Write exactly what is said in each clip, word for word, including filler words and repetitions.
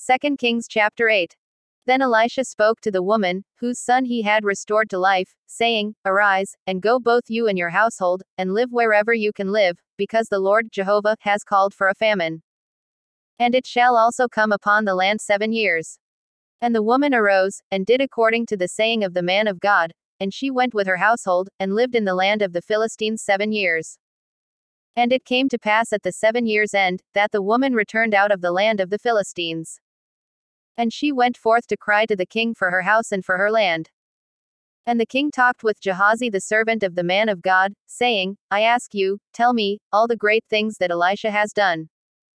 Second Kings chapter eight. Then Elisha spoke to the woman, whose son he had restored to life, saying, Arise, and go both you and your household, and live wherever you can live, because the Lord Jehovah has called for a famine. And it shall also come upon the land seven years. And the woman arose, and did according to the saying of the man of God, and she went with her household, and lived in the land of the Philistines seven years. And it came to pass at the seven years' end, that the woman returned out of the land of the Philistines. And she went forth to cry to the king for her house and for her land. And the king talked with Gehazi the servant of the man of God, saying, I ask you, tell me, all the great things that Elisha has done.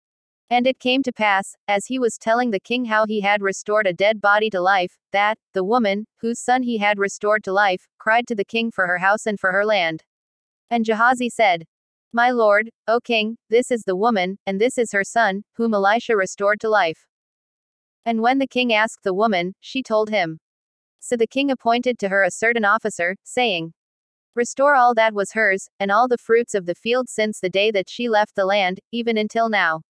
And it came to pass, as he was telling the king how he had restored a dead body to life, that, the woman, whose son he had restored to life, cried to the king for her house and for her land. And Gehazi said, My lord, O king, this is the woman, and this is her son, whom Elisha restored to life. And when the king asked the woman, she told him. So the king appointed to her a certain officer, saying, Restore all that was hers, and all the fruits of the field since the day that she left the land, even until now.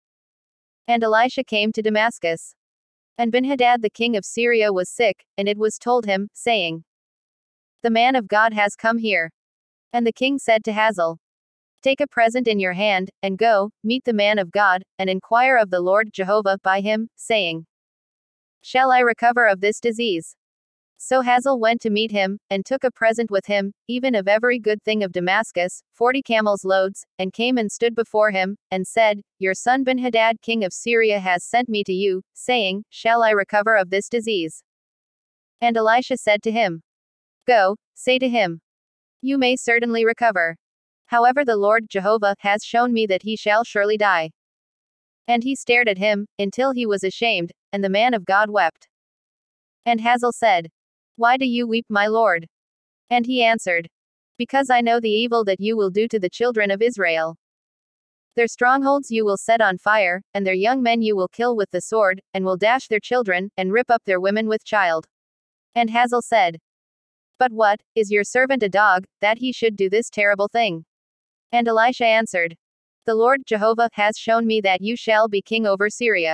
And Elisha came to Damascus. And Benhadad the king of Syria was sick, and it was told him, saying, The man of God has come here. And the king said to Hazael, Take a present in your hand, and go, meet the man of God, and inquire of the Lord Jehovah by him, saying, Shall I recover of this disease? So Hazael went to meet him, and took a present with him, even of every good thing of Damascus, forty camels' loads, and came and stood before him, and said, Your son Benhadad king of Syria has sent me to you, saying, Shall I recover of this disease? And Elisha said to him, Go, say to him, You may certainly recover. However the Lord Jehovah has shown me that he shall surely die. And he stared at him, until he was ashamed, and the man of God wept. And Hazael said, Why do you weep, my lord? And he answered, Because I know the evil that you will do to the children of Israel. Their strongholds you will set on fire, and their young men you will kill with the sword, and will dash their children, and rip up their women with child. And Hazael said, But what, is your servant a dog, that he should do this terrible thing? And Elisha answered, The Lord Jehovah has shown me that you shall be king over Syria.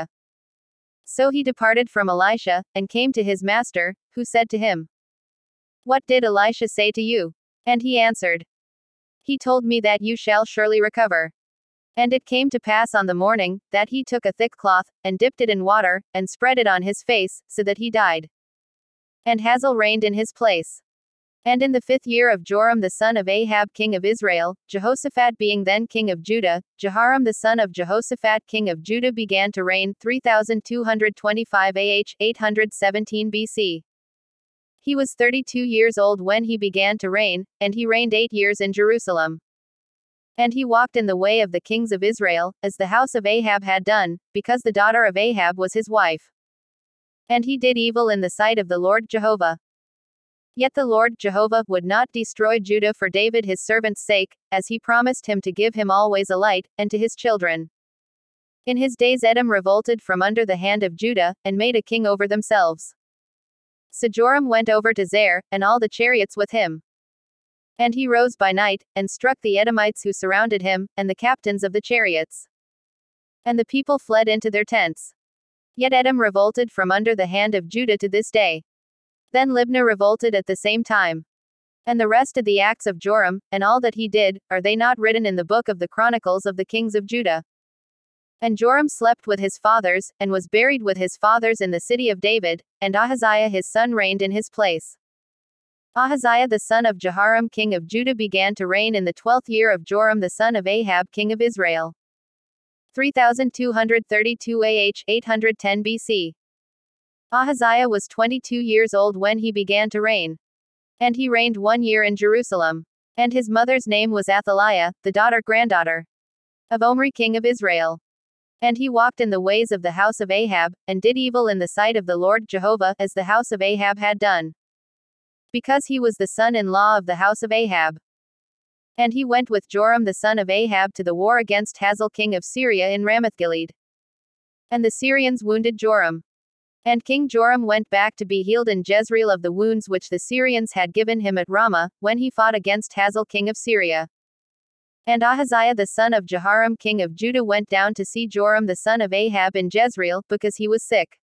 So he departed from Elisha, and came to his master, who said to him, What did Elisha say to you? And he answered, He told me that you shall surely recover. And it came to pass on the morning, that he took a thick cloth, and dipped it in water, and spread it on his face, so that he died. And Hazael reigned in his place. And in the fifth year of Joram the son of Ahab king of Israel, Jehoshaphat being then king of Judah, Jehoram the son of Jehoshaphat king of Judah began to reign, three thousand two hundred twenty-five A H, eight hundred seventeen B C. He was thirty-two years old when he began to reign, and he reigned eight years in Jerusalem. And he walked in the way of the kings of Israel, as the house of Ahab had done, because the daughter of Ahab was his wife. And he did evil in the sight of the Lord Jehovah. Yet the Lord Jehovah would not destroy Judah for David his servant's sake, as he promised him to give him always a light, and to his children. In his days Edom revolted from under the hand of Judah, and made a king over themselves. So Joram went over to Zair, and all the chariots with him. And he rose by night, and struck the Edomites who surrounded him, and the captains of the chariots. And the people fled into their tents. Yet Edom revolted from under the hand of Judah to this day. Then Libnah revolted at the same time. And the rest of the acts of Joram, and all that he did, are they not written in the book of the Chronicles of the kings of Judah? And Joram slept with his fathers, and was buried with his fathers in the city of David, and Ahaziah his son reigned in his place. Ahaziah the son of Jehoram king of Judah began to reign in the twelfth year of Joram the son of Ahab king of Israel. three thousand two hundred thirty-two A H, eight hundred ten B C. Ahaziah was twenty-two years old when he began to reign. And he reigned one year in Jerusalem. And his mother's name was Athaliah, the daughter-granddaughter of Omri king of Israel. And he walked in the ways of the house of Ahab, and did evil in the sight of the Lord Jehovah, as the house of Ahab had done. Because he was the son-in-law of the house of Ahab. And he went with Joram the son of Ahab to the war against Hazael king of Syria in Ramoth-Gilead. And the Syrians wounded Joram. And King Joram went back to be healed in Jezreel of the wounds which the Syrians had given him at Ramah, when he fought against Hazael king of Syria. And Ahaziah the son of Jehoram king of Judah went down to see Joram the son of Ahab in Jezreel, because he was sick.